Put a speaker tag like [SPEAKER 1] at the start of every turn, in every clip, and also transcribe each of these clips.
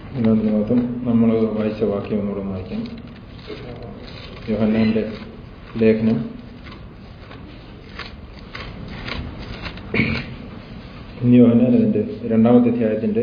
[SPEAKER 1] ഇതിനകത്തും നമ്മൾ വായിച്ച വാക്യം ഒന്നുകൂടെ വായിക്കാം. യോഹന്നാന്റെ ലേഖനം യോഹന്നാൻ അതിന്റെ 2-ാമത്തെ അധ്യായത്തിന്റെ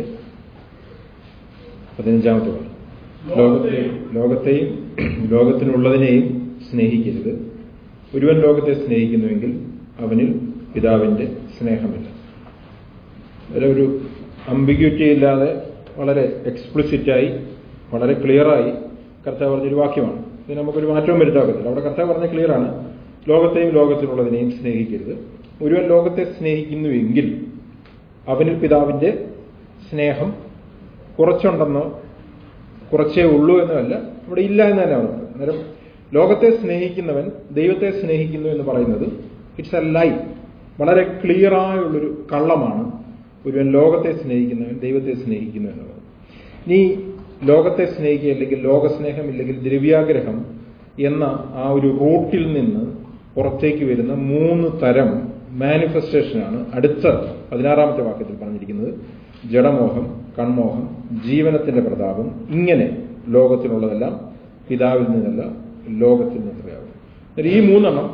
[SPEAKER 1] 15-ാമത്തെ വാക്യം. ലോകത്തെയും ലോകത്തിനുള്ളതിനെയും സ്നേഹിക്കരുത്. ഒരുവൻ ലോകത്തെ സ്നേഹിക്കുന്നുവെങ്കിൽ അവനിൽ പിതാവിന്റെ സ്നേഹമില്ല. അതിലൊരു അംബിഗ്യൂറ്റി ഇല്ലാതെ വളരെ എക്സ്പ്ലിസിറ്റായി വളരെ ക്ലിയറായി കർത്താവ് പറഞ്ഞൊരു വാക്യമാണ്. ഇത് നമുക്കൊരു മാറ്റവും വരുത്താക്കത്തില്ല. അവിടെ കർത്താവ് പറഞ്ഞ ക്ലിയറാണ്. ലോകത്തെയും ലോകത്തിനുള്ളതിനെയും സ്നേഹിക്കരുത്. ഒരുവൻ ലോകത്തെ സ്നേഹിക്കുന്നുവെങ്കിൽ അവനിൽ പിതാവിന്റെ സ്നേഹം കുറച്ചുണ്ടെന്നോ കുറച്ചേ ഉള്ളൂ എന്നല്ല, ഇവിടെ ഇല്ല എന്ന് തന്നെ പറയുന്നത്. അന്നേരം ലോകത്തെ സ്നേഹിക്കുന്നവൻ ദൈവത്തെ സ്നേഹിക്കുന്നു എന്ന് പറയുന്നത് ഇറ്റ്സ് എ ലൈ, വളരെ ക്ലിയറായുള്ളൊരു കള്ളമാണ്. ഒരുവൻ ലോകത്തെ സ്നേഹിക്കുന്നവൻ ദൈവത്തെ സ്നേഹിക്കുന്നു എന്നുള്ളത്. ഇനി ലോകത്തെ സ്നേഹിക്കുക അല്ലെങ്കിൽ ലോകസ്നേഹം ഇല്ലെങ്കിൽ ദ്രവ്യാഗ്രഹം എന്ന ആ ഒരു റൂട്ടിൽ നിന്ന് പുറത്തേക്ക് വരുന്ന 3 തരം മാനിഫെസ്റ്റേഷനാണ് അടുത്ത 16-ാമത്തെ വാക്യത്തിൽ പറഞ്ഞിരിക്കുന്നത്. ജഡമോഹം, കൺമോഹം, ജീവനത്തിന്റെ പ്രതാപം. ഇങ്ങനെ ലോകത്തിനുള്ളതെല്ലാം പിതാവിൽ നിന്നല്ല ലോകത്തിൽ നിന്നത്രയാകും. ഈ 3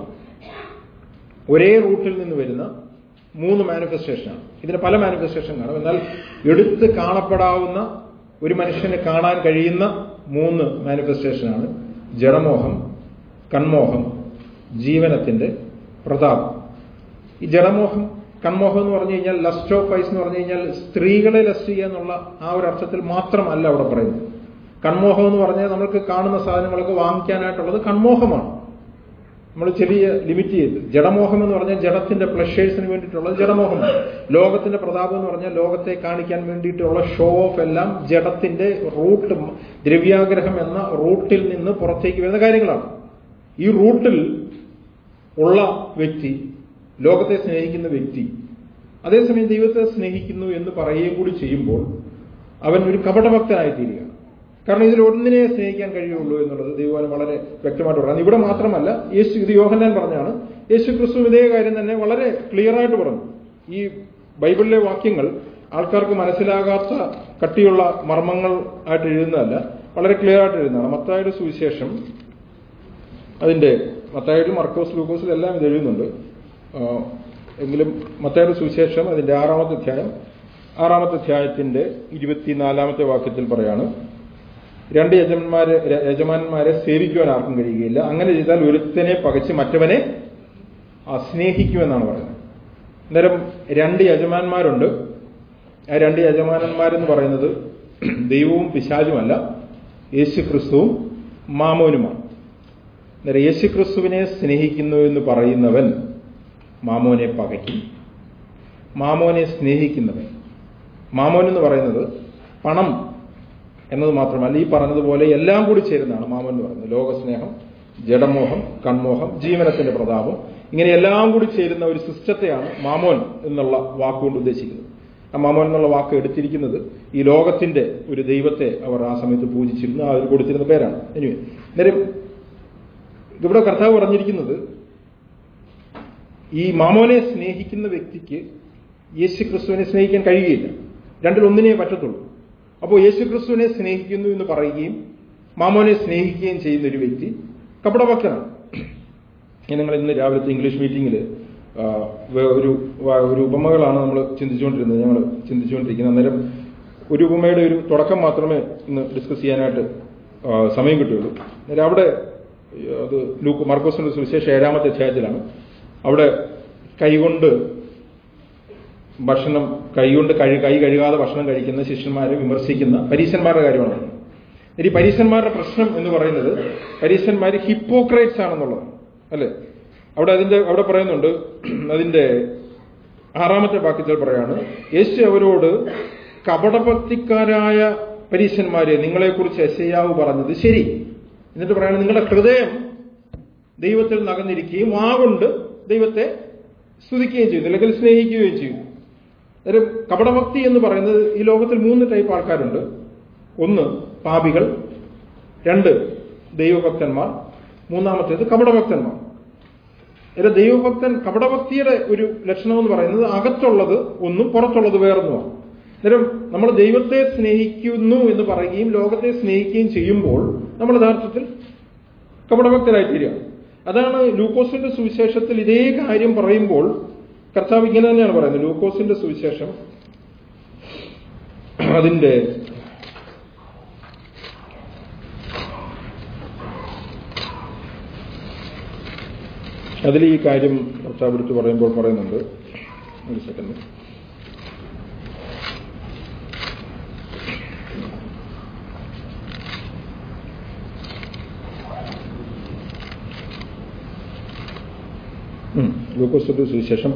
[SPEAKER 1] ഒരേ റൂട്ടിൽ നിന്ന് വരുന്ന 3 മാനിഫെസ്റ്റേഷനാണ്. ഇതിന് പല മാനിഫെസ്റ്റേഷൻ കാണും. എന്നാൽ എടുത്ത് കാണപ്പെടാവുന്ന ഒരു മനുഷ്യന് കാണാൻ കഴിയുന്ന 3 മാനിഫെസ്റ്റേഷനാണ് ജഡമോഹം, കൺമോഹം, ജീവനത്തിന്റെ പ്രതാപം. ഈ ജഡമോഹം, കൺമോഹം എന്ന് പറഞ്ഞു കഴിഞ്ഞാൽ ലസ്റ്റ് ഓഫ് ഐസ് എന്ന് പറഞ്ഞു കഴിഞ്ഞാൽ സ്ത്രീകളെ ലസ്റ്റ് ചെയ്യുക എന്നുള്ള ആ ഒരു അർത്ഥത്തിൽ മാത്രമല്ല അവിടെ പറയുന്നത്. കൺമോഹം എന്ന് പറഞ്ഞാൽ നമ്മൾക്ക് കാണുന്ന സാധനങ്ങളൊക്കെ വാങ്ങിക്കാനായിട്ടുള്ളത് കൺമോഹമാണ്. നമ്മൾ ചെറിയ ലിമിറ്റ് ചെയ്ത്. ജഡമോഹം എന്ന് പറഞ്ഞാൽ ജഡത്തിന്റെ പ്ലഷേഴ്സിന് വേണ്ടിയിട്ടുള്ളത് ജഡമോഹമാണ്. ലോകത്തിന്റെ പ്രതാപം എന്ന് പറഞ്ഞാൽ ലോകത്തെ കാണിക്കാൻ വേണ്ടിയിട്ടുള്ള ഷോ ഓഫ് എല്ലാം ജഡത്തിന്റെ റൂട്ട്, ദ്രവ്യാഗ്രഹം എന്ന റൂട്ടിൽ നിന്ന് പുറത്തേക്ക് വരുന്ന കാര്യങ്ങളാണ്. ഈ റൂട്ടിൽ ഉള്ള വ്യക്തി, ലോകത്തെ സ്നേഹിക്കുന്ന വ്യക്തി, അതേസമയം ദൈവത്തെ സ്നേഹിക്കുന്നു എന്ന് പറയുകയും കൂടി ചെയ്യുമ്പോൾ അവൻ ഒരു കപടഭക്തനായി തീരുകയാണ്. കാരണം ഇതിൽ ഒന്നിനെ സ്നേഹിക്കാൻ കഴിയുള്ളൂ എന്നുള്ളത് ദൈവം വളരെ വ്യക്തമായിട്ട് പറയുന്നത്. ഇവിടെ മാത്രമല്ല, ഇത് യോഹന്നാൻ പറഞ്ഞാണ്. യേശു ക്രിസ്തു ഇതേ കാര്യം തന്നെ വളരെ ക്ലിയറായിട്ട് പറഞ്ഞു. ഈ ബൈബിളിലെ വാക്യങ്ങൾ ആൾക്കാർക്ക് മനസ്സിലാകാത്ത കട്ടിയുള്ള മർമ്മങ്ങൾ ആയിട്ട് എഴുതുന്നതല്ല, വളരെ ക്ലിയർ ആയിട്ട് എഴുതുന്നതാണ്. മത്തായിയുടെ സുവിശേഷം, അതിന്റെ മത്തായിലും മർക്കോസ് ലൂക്കോസിലും എല്ലാം ഇത് എഴുതുന്നുണ്ട്. എങ്കിലും മത്തായിയുടെ സുവിശേഷം അതിന്റെ 6-ാമത്തെ അധ്യായത്തിന്റെ 24-ാമത്തെ വാക്യത്തിൽ പറയാണ്, 2 യജമാനന്മാരെ സേവിക്കുവാൻ ആർക്കും കഴിയുകയില്ല. അങ്ങനെ ചെയ്താൽ ഒരുത്തനെ പകച്ച് മറ്റവനെ സ്നേഹിക്കുമെന്നാണ് പറയുന്നത്. അന്നേരം 2 യജമാനന്മാരുണ്ട്. ആ 2 യജമാനന്മാരെന്ന് പറയുന്നത് ദൈവവും പിശാചുമല്ല, യേശു ക്രിസ്തുവും മാമോനുമാണ്. അന്നേരം യേശു ക്രിസ്തുവിനെ സ്നേഹിക്കുന്നു എന്ന് പറയുന്നവൻ മാമോനെ പകയ്ക്കും. മാമോനെ സ്നേഹിക്കുന്നവൻ, മാമോൻ എന്ന് പറയുന്നത് പണം എന്നത് മാത്രമല്ല, ഈ പറഞ്ഞതുപോലെ എല്ലാം കൂടി ചേരുന്നതാണ് മാമോൻ എന്ന് പറയുന്നത്. ലോകസ്നേഹം, ജഡമോഹം, കൺമോഹം, ജീവനത്തിന്റെ പ്രതാപം, ഇങ്ങനെ എല്ലാം കൂടി ചേരുന്ന ഒരു സിസ്റ്റത്തെയാണ് മാമോൻ എന്നുള്ള വാക്കുകൊണ്ട് ഉദ്ദേശിക്കുന്നത്. ആ മാമോൻ എന്നുള്ള വാക്ക് എടുത്തിരിക്കുന്നത് ഈ ലോകത്തിന്റെ ഒരു ദൈവത്തെ അവർ ആ സമയത്ത് പൂജിച്ചിരുന്നു, അവർ കൊടുത്തിരുന്ന പേരാണ്. അന്നേരം ഇവിടെ കർത്താവ് പറഞ്ഞിരിക്കുന്നത്, ഈ മാമോനെ സ്നേഹിക്കുന്ന വ്യക്തിക്ക് യേശു ക്രിസ്തുവിനെ സ്നേഹിക്കാൻ കഴിയുകയില്ല. 2-ൽ-1 പറ്റത്തുള്ളൂ. അപ്പോൾ യേശു ക്രിസ്തുവിനെ സ്നേഹിക്കുന്നു എന്ന് പറയുകയും മാമോനെ സ്നേഹിക്കുകയും ചെയ്യുന്ന ഒരു വ്യക്തി കപടഭക്തനാണ്. ഞങ്ങൾ ഇന്ന് രാവിലത്തെ ഇംഗ്ലീഷ് മീറ്റിംഗിൽ ഒരു ഉപമകളാണ് നമ്മൾ ചിന്തിച്ചുകൊണ്ടിരിക്കുന്നത്. അന്നേരം ഒരു ഉപമയുടെ ഒരു തുടക്കം മാത്രമേ ഇന്ന് ഡിസ്കസ് ചെയ്യാനായിട്ട് സമയം കിട്ടുകയുള്ളൂ. അന്നേരം അവിടെ അത് മർക്കോസിന്റെ സുവിശേഷം 7-ാമത്തെ അധ്യായത്തിലാണ്. അവിടെ കൈകൊണ്ട് കൈ കഴുകാതെ ഭക്ഷണം കഴിക്കുന്ന ശിഷ്യന്മാരെ വിമർശിക്കുന്ന പരീശന്മാരുടെ കാര്യമാണ്. ഈ പരീശന്മാരുടെ പ്രശ്നം എന്ന് പറയുന്നത് പരീശന്മാർ ഹിപ്പോക്രൈറ്റ്സ് ആണെന്നുള്ളതാണ്, അല്ലെ? അവിടെ പറയുന്നുണ്ട്, അതിന്റെ 6-ാമത്തെ വാക്യത്തിൽ പറയാണ്, യേശു അവരോട്, കപടഭക്തിക്കാരായ പരീശന്മാരെ, നിങ്ങളെക്കുറിച്ച് യെശയ്യാവ് പറഞ്ഞത് ശരി. എന്നിട്ട് പറയാണ്, നിങ്ങളുടെ ഹൃദയം ദൈവത്തിൽ നകന്നിരിക്കുകയും വാഗൊണ്ട് ദൈവത്തെ സ്തുതിക്കുകയും ചെയ്യുന്നു, അല്ലെങ്കിൽ സ്നേഹിക്കുകയും ചെയ്യുന്നു. അന്നേരം കപടഭക്തി എന്ന് പറയുന്നത് ഈ ലോകത്തിൽ 3 ടൈപ്പ് ആൾക്കാരുണ്ട്. 1 പാപികൾ, 2 ദൈവഭക്തന്മാർ, 3-ാമത്തേത് കപടഭക്തന്മാർ. കപടഭക്തിയുടെ ഒരു ലക്ഷണം എന്ന് പറയുന്നത് അകത്തുള്ളത് ഒന്നും പുറത്തുള്ളത് വേറൊന്നുമാണ്. അന്നേരം നമ്മൾ ദൈവത്തെ സ്നേഹിക്കുന്നു എന്ന് പറയുകയും ലോകത്തെ സ്നേഹിക്കുകയും ചെയ്യുമ്പോൾ നമ്മൾ യഥാർത്ഥത്തിൽ കപടഭക്തരായിത്തീരുകയാണ്. അതാണ് ലൂക്കോസിന്റെ സുവിശേഷത്തിൽ ഇതേ കാര്യം പറയുമ്പോൾ കർത്താവ് ഇങ്ങനെ തന്നെയാണ് പറയുന്നത്. ലൂക്കോസിന്റെ സുവിശേഷം അതിന്റെ അതിൽ ഈ കാര്യം കർത്താവ് എടുത്ത് പറയുമ്പോൾ പറയുന്നുണ്ട്. ഒരു സെക്കൻഡ്. ലൂക്കോസിന്റെ സുവിശേഷം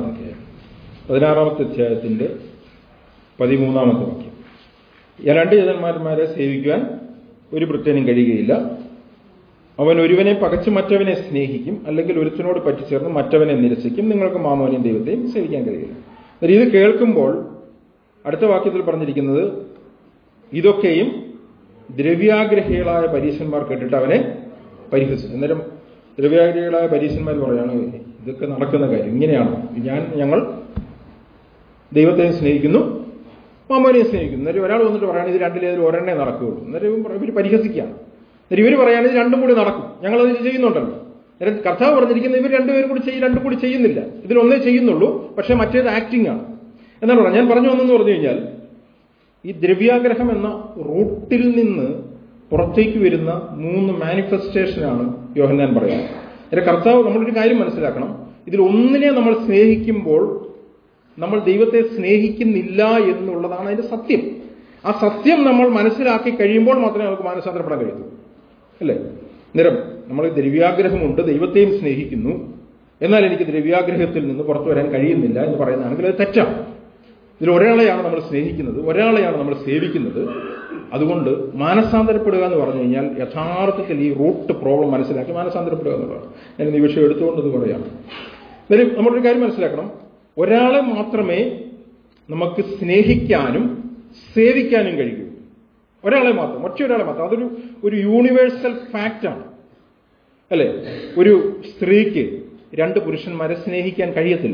[SPEAKER 1] 16-ാമത്തെ അധ്യായത്തിന്റെ 13-ാമത്തെ വാക്യം. രണ്ട് യജമാനന്മാരെ സേവിക്കുവാൻ ഒരു ഭൃത്യനും കഴിയുകയില്ല. അവൻ ഒരുവനെ പകച്ച് മറ്റവനെ സ്നേഹിക്കും, അല്ലെങ്കിൽ ഒരുത്തനോട് പറ്റിച്ചേർന്ന് മറ്റവനെ നിരസിക്കും. നിങ്ങൾക്ക് മാമോനെയും ദൈവത്തെയും സേവിക്കാൻ കഴിയില്ല. ഇത് കേൾക്കുമ്പോൾ അടുത്ത വാക്യത്തിൽ പറഞ്ഞിരിക്കുന്നത്, ഇതൊക്കെയും ദ്രവ്യാഗ്രഹികളായ പരീശന്മാർ കേട്ടിട്ട് അവനെ പരിഹസിച്ചു. അന്നേരം ദ്രവ്യാഗ്രഹികളായ പരീശന്മാർ പറയാണ്, ഇതൊക്കെ നടക്കുന്ന കാര്യം ഇങ്ങനെയാണ്. ഞങ്ങൾ ദൈവത്തെയും സ്നേഹിക്കുന്നു, മാമോനെയും സ്നേഹിക്കുന്നു. അന്നേരം ഒരാൾ വന്നിട്ട് പറയാണ്, ഇത് രണ്ടിലേതിൽ ഒരെണ്ണേ നടക്കുകയുള്ളൂ. അന്നേരം ഇവർ പരിഹസിക്കുകയാണ്. എന്നിട്ട് ഇവർ പറയാണ്, ഇത് രണ്ടും കൂടി നടക്കും, ഞങ്ങളത് ചെയ്യുന്നുണ്ടല്ലോ. അന്നേരം കർത്താവ് പറഞ്ഞിരിക്കുന്നത് ഇവർ രണ്ടുപേരും കൂടി ചെയ്യുന്നില്ല, ഇതിലൊന്നേ ചെയ്യുന്നുള്ളൂ, പക്ഷെ മറ്റേത് ആക്ടിംഗ് ആണ് എന്നാണ് പറഞ്ഞത്. ഞാൻ പറഞ്ഞു വന്നെന്ന് പറഞ്ഞു കഴിഞ്ഞാൽ, ഈ ദ്രവ്യാഗ്രഹം എന്ന റൂട്ടിൽ നിന്ന് പുറത്തേക്ക് വരുന്ന 3 മാനിഫെസ്റ്റേഷനാണ് യോഹന്നാൻ പറയുന്നത്. അന്നേരം കർത്താവ്, നമ്മളൊരു കാര്യം മനസ്സിലാക്കണം, ഇതിൽ ഒന്നിനെ നമ്മൾ സ്നേഹിക്കുമ്പോൾ നമ്മൾ ദൈവത്തെ സ്നേഹിക്കുന്നില്ല എന്നുള്ളതാണ് അതിന്റെ സത്യം. ആ സത്യം നമ്മൾ മനസ്സിലാക്കി കഴിയുമ്പോൾ മാത്രമേ നമുക്ക് മാനസാന്തരപ്പെടാൻ കഴിയൂ, അല്ലേ? അന്നേരം നമ്മൾ ദ്രവ്യാഗ്രഹമുണ്ട്, ദൈവത്തെയും സ്നേഹിക്കുന്നു, എന്നാൽ എനിക്ക് ദ്രവ്യാഗ്രഹത്തിൽ നിന്ന് പുറത്തു വരാൻ കഴിയുന്നില്ല എന്ന് പറയുന്നതാണെങ്കിൽ അത് തെറ്റാണ്. ഇതിൽ ഒരാളെയാണ് നമ്മൾ സ്നേഹിക്കുന്നത്, ഒരാളെയാണ് നമ്മൾ സേവിക്കുന്നത്. അതുകൊണ്ട് മാനസാന്തരപ്പെടുക എന്ന് പറഞ്ഞു കഴിഞ്ഞാൽ യഥാർത്ഥത്തിൽ ഈ റൂട്ട് പ്രോബ്ലം മനസ്സിലാക്കി മാനസാന്തരപ്പെടുക എന്നുള്ളതാണ്. ഞാൻ ഈ വിഷയം എടുത്തുകൊണ്ടെന്ന് പറയാം. എന്നാലും നമ്മളൊരു കാര്യം മനസ്സിലാക്കണം, ഒരാളെ മാത്രമേ നമുക്ക് സ്നേഹിക്കാനും സേവിക്കാനും കഴിയൂ. ഒരാളെ മാത്രം, ഒരാളെ മാത്രം. അതൊരു യൂണിവേഴ്സൽ ഫാക്റ്റാണ്, അല്ലെ? ഒരു സ്ത്രീക്ക് 2 പുരുഷന്മാരെ സ്നേഹിക്കാൻ കഴിയത്തില്ല.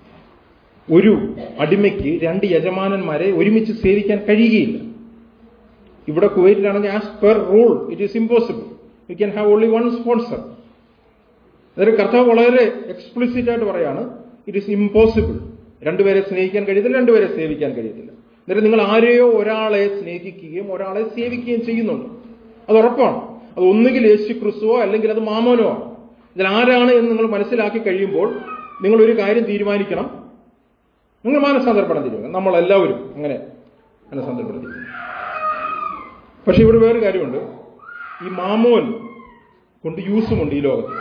[SPEAKER 1] ഒരു അടിമയ്ക്ക് 2 യജമാനന്മാരെ ഒരുമിച്ച് സേവിക്കാൻ കഴിയുകയില്ല. ഇവിടെ കുവൈറ്റിലാണെങ്കിൽ as per rule it is impossible. You can have only 1 sponsor. അതായത് കർത്താവ് വളരെ എക്സ്പ്ലിസിറ്റ് ആയിട്ട് പറയാണ്, ഇറ്റ് ഈസ് ഇമ്പോസിബിൾ. 2 പേരെ സ്നേഹിക്കാൻ കഴിയത്തില്ല, 2 പേരെ സേവിക്കാൻ കഴിയത്തില്ല. എന്നിട്ട് നിങ്ങൾ ആരെയോ ഒരാളെ സ്നേഹിക്കുകയും ഒരാളെ സേവിക്കുകയും ചെയ്യുന്നുണ്ട്, അത് ഉറപ്പാണ്. അത് ഒന്നുകിൽ യേശു ക്രിസ്തുവോ അല്ലെങ്കിൽ അത് മാമോനോ ആണ്. ഇതിൽ ആരാണ് എന്ന് നിങ്ങൾ മനസ്സിലാക്കി കഴിയുമ്പോൾ നിങ്ങളൊരു കാര്യം തീരുമാനിക്കണം, നിങ്ങൾ മാനസാന്തരപ്പെടാൻ തീരുമാനിക്കണം. നമ്മളെല്ലാവരും അങ്ങനെ മാനസാന്തരപ്പെടാൻ തീരുമാനിക്കും. പക്ഷെ ഇവിടെ വേറൊരു കാര്യമുണ്ട്, ഈ മാമോൻ കൊണ്ട് യൂസുമുണ്ട് ഈ ലോകത്ത്.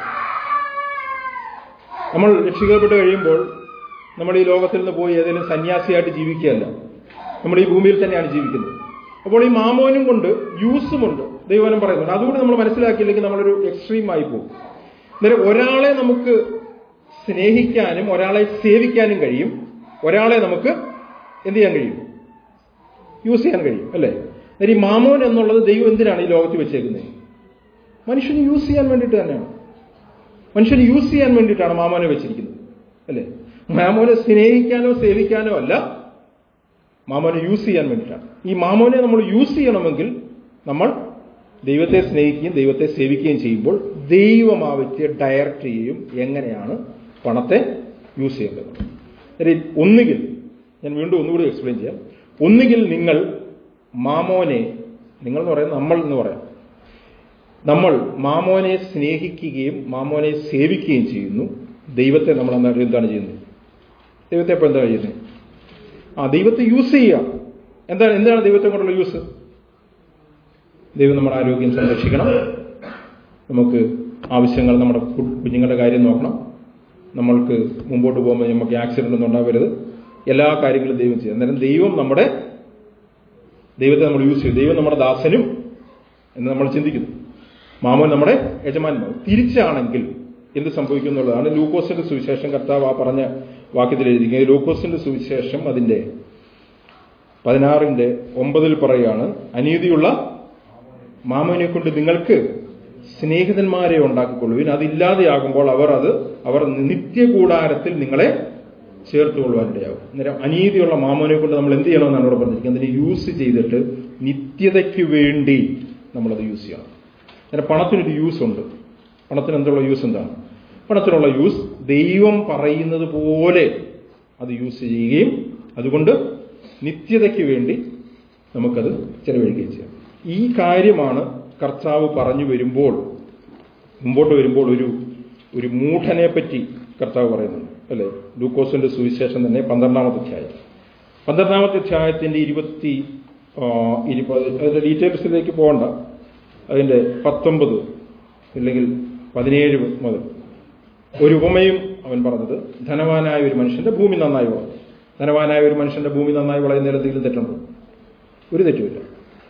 [SPEAKER 1] നമ്മൾ രക്ഷിക്കപ്പെട്ട് കഴിയുമ്പോൾ നമ്മൾ ഈ ലോകത്തിൽ നിന്ന് പോയി ഏതെങ്കിലും സന്യാസിയായിട്ട് ജീവിക്കുകയല്ല, നമ്മൾ ഈ ഭൂമിയിൽ തന്നെയാണ് ജീവിക്കുന്നത്. അപ്പോൾ ഈ മാമോനും കൊണ്ട് യൂസുമുണ്ട് ദൈവവചനം പറയുന്നുണ്ട്. അതുകൂടി നമ്മൾ മനസ്സിലാക്കിയില്ലെങ്കിൽ നമ്മളൊരു എക്സ്ട്രീമായി പോകും. അന്നേരം ഒരാളെ നമുക്ക് സ്നേഹിക്കാനും ഒരാളെ സേവിക്കാനും കഴിയും, ഒരാളെ നമുക്ക് എന്ത് ചെയ്യാൻ കഴിയും? യൂസ് ചെയ്യാൻ കഴിയും, അല്ലേ? അന്നേരം ഈ മാമോൻ എന്നുള്ളത് ദൈവം എന്തിനാണ് ഈ ലോകത്ത് വെച്ചേക്കുന്നത്? മനുഷ്യന് യൂസ് ചെയ്യാൻ വേണ്ടിയിട്ട് തന്നെയാണ്. മനുഷ്യന് യൂസ് ചെയ്യാൻ വേണ്ടിയിട്ടാണ് മാമോനെ വെച്ചിരിക്കുന്നത്, അല്ലേ? മാമോനെ സ്നേഹിക്കാനോ സേവിക്കാനോ അല്ല, മാമോനെ യൂസ് ചെയ്യാൻ വേണ്ടിയിട്ടാണ്. ഈ മാമോനെ നമ്മൾ യൂസ് ചെയ്യണമെങ്കിൽ നമ്മൾ ദൈവത്തെ സ്നേഹിക്കുകയും ദൈവത്തെ സേവിക്കുകയും ചെയ്യുമ്പോൾ ദൈവം ആ വ്യക്തിയെ ഡയറക്റ്റ് ചെയ്യും എങ്ങനെയാണ് പണത്തെ യൂസ് ചെയ്യേണ്ടത്. ഒന്നുകിൽ, ഞാൻ വീണ്ടും ഒന്നുകൂടി എക്സ്പ്ലെയിൻ ചെയ്യാം, ഒന്നുകിൽ നിങ്ങൾ മാമോനെ, നിങ്ങൾ എന്ന് പറയാം, നമ്മൾ എന്ന് പറയാം, നമ്മൾ മാമോനെ സ്നേഹിക്കുകയും മാമോനെ സേവിക്കുകയും ചെയ്യുന്നു. ദൈവത്തെ നമ്മൾ എന്താണ് ചെയ്യുന്നത്? ദൈവത്തെ ഇപ്പോൾ എന്താണ് ചെയ്യുന്നത്? ദൈവത്തെ യൂസ് ചെയ്യുക. എന്താണ് ദൈവത്തെ കൊണ്ടുള്ള യൂസ്? ദൈവം നമ്മുടെ ആരോഗ്യം സംരക്ഷിക്കണം, നമുക്ക് ആവശ്യങ്ങൾ, നമ്മുടെ കുഞ്ഞുങ്ങളുടെ കാര്യം നോക്കണം, നമ്മൾക്ക് മുമ്പോട്ട് പോകുമ്പോൾ നമുക്ക് ആക്സിഡന്റ് ഒന്നും ഉണ്ടാവരുത്, എല്ലാ കാര്യങ്ങളും ദൈവം ചെയ്യും. അന്നേരം ദൈവത്തെ നമ്മൾ യൂസ് ചെയ്യും. ദൈവം നമ്മുടെ ദാസനും എന്ന് നമ്മൾ ചിന്തിക്കുന്നു, മാമോൻ നമ്മുടെ യജമാനന്മാർ. തിരിച്ചാണെങ്കിൽ എന്ത് സംഭവിക്കും എന്നുള്ളതാണ് ലൂക്കോസിന്റെ സുവിശേഷം കർത്താവ് ആ പറഞ്ഞ വാക്യത്തിൽ എഴുതിയിരിക്കുന്നത്. ലൂക്കോസിന്റെ സുവിശേഷം അതിന്റെ 16:9 പറയുകയാണ്, അനീതിയുള്ള മാമോനെ കൊണ്ട് നിങ്ങൾക്ക് സ്നേഹിതന്മാരെ ഉണ്ടാക്കിക്കൊള്ളുവിൻ, അതില്ലാതെയാകുമ്പോൾ അവർ നിത്യകൂടാരത്തിൽ നിങ്ങളെ ചേർത്തുകൊള്ളുവാനിടയാവും. അന്നേരം അനീതിയുള്ള മാമോനെ കൊണ്ട് നമ്മൾ എന്ത് ചെയ്യണമെന്നാണ് ഇവിടെ പറഞ്ഞിരിക്കുന്നത്? അതിനെ യൂസ് ചെയ്തിട്ട് നിത്യതയ്ക്ക് വേണ്ടി നമ്മളത് യൂസ് ചെയ്യണം. അന്നേരം പണത്തിനൊരു യൂസ് ഉണ്ട്. പണത്തിന് എന്തുള്ള യൂസ് എന്താണ്? പണത്തിനുള്ള യൂസ് ദൈവം പറയുന്നത് പോലെ അത് യൂസ് ചെയ്യുകയും അതുകൊണ്ട് നിത്യതയ്ക്ക് വേണ്ടി നമുക്കത് ചെലവഴിക്കുകയും ചെയ്യാം. ഈ കാര്യമാണ് കർത്താവ് പറഞ്ഞു വരുമ്പോൾ, മുമ്പോട്ട് വരുമ്പോൾ ഒരു മൂഢനെ പറ്റി കർത്താവ് പറയുന്നുണ്ട്, അല്ലേ? ലൂക്കോസിന്റെ സുവിശേഷം തന്നെ 12-ാമത്തെ അധ്യായം. 12-ാമത്തെ അധ്യായത്തിന്റെ 20 അതിന്റെ ഡീറ്റെയിൽസിലേക്ക് പോകണ്ട. അതിന്റെ 19 ഇല്ലെങ്കിൽ 17 മുതൽ ഒരു ഉപമയും അവൻ പറഞ്ഞത്, ധനവാനായ ഒരു മനുഷ്യന്റെ ഭൂമി നന്നായി വളർന്നു. ധനവാനായ ഒരു മനുഷ്യന്റെ ഭൂമി നന്നായി വളയുന്നതിൽ എന്തെങ്കിലും തെറ്റുണ്ടോ? ഒരു തെറ്റുമില്ല.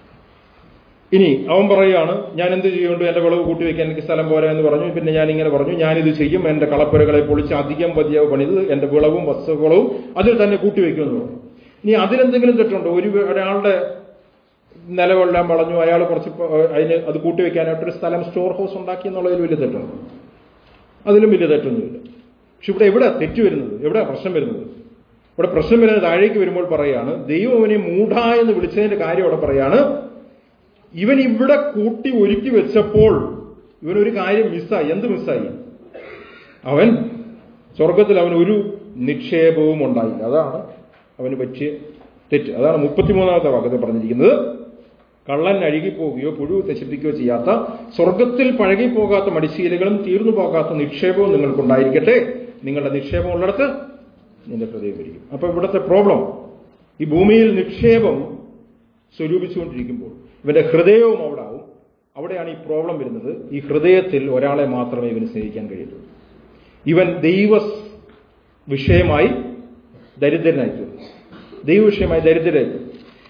[SPEAKER 1] ഇനി അവൻ പറയുകയാണ്, ഞാൻ എന്ത് ചെയ്യുന്നുണ്ട്, എന്റെ വിളവ് കൂട്ടിവെക്കാൻ എനിക്ക് സ്ഥലം പോരാ എന്ന് പറഞ്ഞു. പിന്നെ ഞാനിങ്ങനെ പറഞ്ഞു, ഞാനിത് ചെയ്യും, എന്റെ കളപ്പുരകളെ പൊളിച്ച് അധികം പതിയാവ് പണിത് എന്റെ വിളവും വസ്തുക്കളും അതിൽ തന്നെ കൂട്ടിവെക്കുമെന്ന് പറഞ്ഞു. ഇനി അതിലെന്തെങ്കിലും തെറ്റുണ്ടോ? ഒരാളുടെ നിലവെല്ലാം വളഞ്ഞു, അയാൾ കുറച്ച് അത് കൂട്ടിവെക്കാനായിട്ടൊരു സ്ഥലം സ്റ്റോർ ഹൗസ് ഉണ്ടാക്കി എന്നുള്ളതിൽ വലിയ തെറ്റുണ്ടോ? അതിലും വലിയ തെറ്റൊന്നുമില്ല. പക്ഷെ എവിടെ തെറ്റ് വരുന്നത്? എവിടെ പ്രശ്നം വരുന്നത്? ഇവിടെ പ്രശ്നം വരുന്നത് താഴേക്ക് വരുമ്പോൾ പറയാണ്, ദൈവം അവനെ മൂഢ എന്ന് വിളിച്ചതിന്റെ കാര്യം അവിടെ പറയാണ്, ഇവൻ ഇവിടെ കൂട്ടി ഒരുക്കി വെച്ചപ്പോൾ ഇവനൊരു കാര്യം മിസ്സായി. എന്ത് മിസ്സായി? അവൻ സ്വർഗത്തിൽ അവൻ ഒരു നിക്ഷേപവും ഉണ്ടായില്ല. അതാണ് അവന് പറ്റിയ തെറ്റ്. അതാണ് 33-ാമത്തെ വാക്യത്തിൽ പറഞ്ഞിരിക്കുന്നത്, കള്ളൻ അഴുകിപ്പോകുകയോ പുഴു നശിപ്പിക്കുകയോ ചെയ്യാത്ത, സ്വർഗത്തിൽ പഴകിപ്പോകാത്ത മടിശീലകളും തീർന്നു പോകാത്ത നിക്ഷേപവും നിങ്ങൾക്കുണ്ടായിരിക്കട്ടെ. നിങ്ങളുടെ നിക്ഷേപം ഉള്ളിടത്ത് നിന്റെ ഹൃദയം ഇരിക്കും. അപ്പൊ ഇവിടുത്തെ പ്രോബ്ലം, ഈ ഭൂമിയിൽ നിക്ഷേപം സ്വരൂപിച്ചുകൊണ്ടിരിക്കുമ്പോൾ ഇവന്റെ ഹൃദയവും അവിടെ ആവും. അവിടെയാണ് ഈ പ്രോബ്ലം വരുന്നത്. ഈ ഹൃദയത്തിൽ ഒരാളെ മാത്രമേ ഇവന് സ്നേഹിക്കാൻ കഴിയുള്ളൂ. ഇവൻ ദൈവ വിഷയമായി ദരിദ്രനായിത്തീർന്നു. ദൈവവിഷയമായി ദരിദ്രരായിത്തീർന്നു.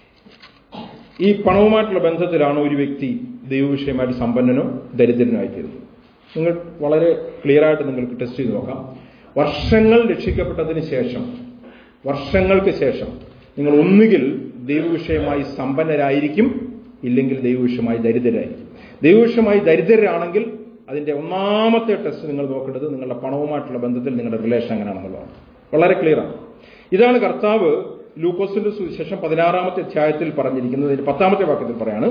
[SPEAKER 1] ഈ പണവുമായിട്ടുള്ള ബന്ധത്തിലാണ് ഒരു വ്യക്തി ദൈവവിഷയമായിട്ട് സമ്പന്നനോ ദരിദ്രനോ ആയിത്തീരുന്നത്. നിങ്ങൾ വളരെ ക്ലിയറായിട്ട് നിങ്ങൾക്ക് ടെസ്റ്റ് ചെയ്ത് നോക്കാം. വർഷങ്ങൾ രക്ഷിക്കപ്പെട്ടതിന് ശേഷം, വർഷങ്ങൾക്ക് ശേഷം നിങ്ങൾ ഒന്നുകിൽ ദൈവവിഷയമായി സമ്പന്നരായിരിക്കും, ഇല്ലെങ്കിൽ ദൈവവിഷയമായി ദരിദ്രരായിരിക്കും. ദൈവവിഷയമായി ദരിദ്രരാണെങ്കിൽ അതിന്റെ ഒന്നാമത്തെ ടെസ്റ്റ് നിങ്ങൾ നോക്കേണ്ടത് നിങ്ങളുടെ പണവുമായിട്ടുള്ള ബന്ധത്തിൽ നിങ്ങളുടെ റിലേഷൻ എങ്ങനെയാണെന്നുള്ളതാണ്. വളരെ ക്ലിയറാണ്. ഇതാണ് കർത്താവ് ലൂക്കോസിന്റെ സുവിശേഷം 16-ാമത്തെ അധ്യായത്തിൽ പറഞ്ഞിരിക്കുന്നത്. 10-ാമത്തെ വാക്യത്തിൽ പറയാണ്,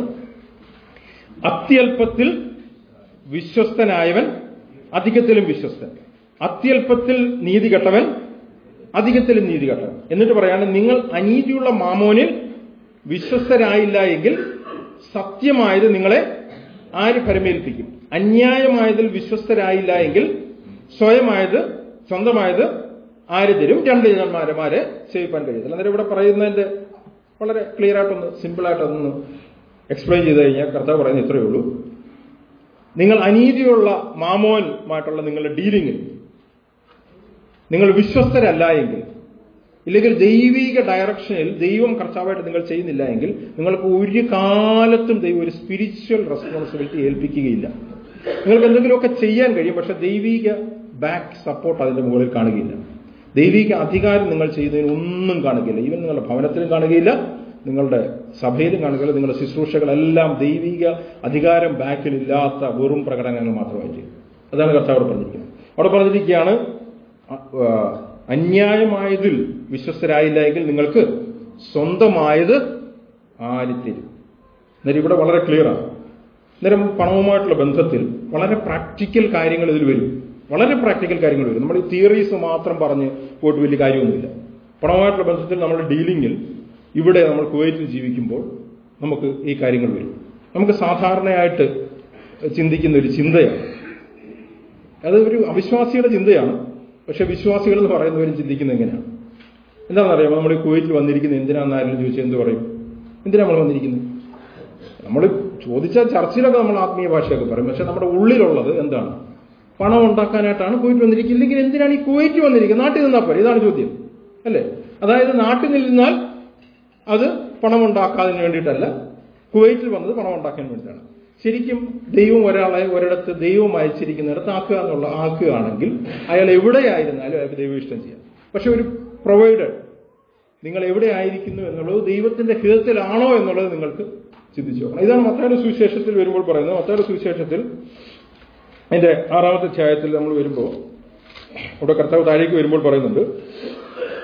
[SPEAKER 1] അത്യല്പത്തിൽ വിശ്വസ്തനായവൻ അധികത്തിലും വിശ്വസ്തൻ, അത്യല്പത്തിൽ നീതി കെട്ടവൻ അധികത്തിലും നീതി കെട്ടവൻ. എന്നിട്ട് പറയാണ്, നിങ്ങൾ അനീതിയുള്ള മാമോനിൽ വിശ്വസ്തരായില്ല എങ്കിൽ സത്യമായത് നിങ്ങളെ ആര് ഫലമേൽപ്പിക്കും? അന്യായമായതിൽ വിശ്വസ്തരായില്ല എങ്കിൽ സ്വന്തമായത് ആര് തരും? രണ്ട് യജമാനന്മാരെ സേവിപ്പാൻ കഴിയത്തില്ല. അന്നേരം ഇവിടെ പറയുന്നതിന്റെ വളരെ ക്ലിയർ ആയിട്ടൊന്ന് സിമ്പിളായിട്ടൊന്ന് എക്സ്പ്ലെയിൻ ചെയ്ത് കഴിഞ്ഞാൽ കർത്താവ് പറയുന്നത് ഇത്രയേ ഉള്ളൂ, നിങ്ങൾ അനീതിയുള്ള മാമോനുമായിട്ടുള്ള നിങ്ങളുടെ ഡീലിംഗിൽ നിങ്ങൾ വിശ്വസ്തരല്ല എങ്കിൽ, ഇല്ലെങ്കിൽ ദൈവിക ഡയറക്ഷനിൽ ദൈവം കർത്താവായിട്ട് നിങ്ങൾ ചെയ്യുന്നില്ല എങ്കിൽ നിങ്ങൾക്ക് ഒരു കാലത്തും ദൈവം ഒരു സ്പിരിച്വൽ റെസ്പോൺസിബിലിറ്റി ഏൽപ്പിക്കുകയില്ല. നിങ്ങൾക്ക് എന്തെങ്കിലുമൊക്കെ ചെയ്യാൻ കഴിയും, പക്ഷെ ദൈവിക ബാക്ക് സപ്പോർട്ട് അതിന്റെ മുകളിൽ കാണുകയില്ല. ദൈവിക അധികാരം നിങ്ങൾ ചെയ്യുന്നതിന് ഒന്നും കാണുകയില്ല. ഈവൻ നിങ്ങളുടെ ഭവനത്തിലും കാണുകയില്ല, നിങ്ങളുടെ സഭയിലും കാണുകയില്ല. നിങ്ങളുടെ ശുശ്രൂഷകളെല്ലാം ദൈവിക അധികാരം ബാക്കിലില്ലാത്ത വെറും പ്രകടനങ്ങൾ മാത്രമായി ചെയ്യും. അതാണ് കർത്താവ് പറഞ്ഞിരിക്കുന്നത്. അവിടെ പറഞ്ഞിരിക്കുകയാണ്, അന്യായമായതിൽ വിശ്വസ്തരായില്ല എങ്കിൽ നിങ്ങൾക്ക് സ്വന്തമായത് ആരിത്തരും. അന്നേരം ഇവിടെ വളരെ ക്ലിയറാണ്. അന്നേരം പണവുമായിട്ടുള്ള ബന്ധത്തിൽ വളരെ പ്രാക്ടിക്കൽ കാര്യങ്ങൾ ഇതിൽ വരും. വളരെ പ്രാക്ടിക്കൽ കാര്യങ്ങൾ വരും. നമ്മൾ ഈ തിയറീസ് മാത്രം പറഞ്ഞ് പോയിട്ട് വലിയ കാര്യമൊന്നുമില്ല. പണവുമായിട്ടുള്ള ബന്ധത്തിൽ നമ്മുടെ ഡീലിംഗിൽ ഇവിടെ നമ്മൾ കുവൈറ്റിൽ ജീവിക്കുമ്പോൾ നമുക്ക് ഈ കാര്യങ്ങൾ വരും. നമുക്ക് സാധാരണയായിട്ട് ചിന്തിക്കുന്ന ഒരു ചിന്തയാണ്, അത് ഒരു അവിശ്വാസിയുടെ ചിന്തയാണ്. പക്ഷെ വിശ്വാസികൾ എന്ന് പറയുന്നവരും ചിന്തിക്കുന്നത് എങ്ങനെയാണ്? എന്താണെന്നറിയാമോ? നമ്മൾ ഈ കുവൈറ്റിൽ വന്നിരിക്കുന്നത് എന്തിനാണെന്ന് ആരെങ്കിലും ചോദിച്ചാൽ എന്ത് പറയും? എന്തിനാണ് നമ്മൾ വന്നിരിക്കുന്നത്? നമ്മൾ ചോദിച്ചാൽ ചർച്ചയിലൊക്കെ നമ്മൾ ആത്മീയ ഭാഷയൊക്കെ പറയും. പക്ഷെ നമ്മുടെ ഉള്ളിലുള്ളത് എന്താണ്? പണം ഉണ്ടാക്കാനായിട്ടാണ് കുവൈറ്റ് വന്നിരിക്കുന്നത്. ഇല്ലെങ്കിൽ എന്തിനാണ് ഈ കുവൈറ്റ് വന്നിരിക്കുന്നത്? നാട്ടിൽ നിന്നാൽ പോരെ, ഇതാണ് ചോദ്യം, അല്ലേ? അതായത് നാട്ടിൽ നിന്നാൽ അത് പണം ഉണ്ടാക്കാതിന് വേണ്ടിയിട്ടല്ല, കുവൈറ്റിൽ വന്നത് പണം ഉണ്ടാക്കാൻ വേണ്ടിയിട്ടാണ്. ശരിക്കും ദൈവം ഒരാളെ ഒരിടത്ത് ദൈവം അയച്ചിരിക്കുന്നിടത്ത് ആക്കുകയാണെങ്കിൽ അയാൾ എവിടെയായിരുന്നാലും അയാൾക്ക് ദൈവം ഇഷ്ടം ചെയ്യാം. പക്ഷെ ഒരു പ്രൊവൈഡർ, നിങ്ങൾ എവിടെ ആയിരിക്കുന്നു എന്നുള്ളത് ദൈവത്തിന്റെ ഹിതത്തിലാണോ എന്നുള്ളത് നിങ്ങൾക്ക് ചിന്തിച്ചു നോക്കണം. ഇതാണ് മത്തായിയുടെ സുവിശേഷത്തിൽ വരുമ്പോൾ പറയുന്നത്. മത്തായിയുടെ സുവിശേഷത്തിൽ അതിന്റെ 6-ാമത്തെ അധ്യായത്തിൽ നമ്മൾ വരുമ്പോൾ അവിടെ കർത്താവ് താഴേക്ക് വരുമ്പോൾ പറയുന്നുണ്ട്,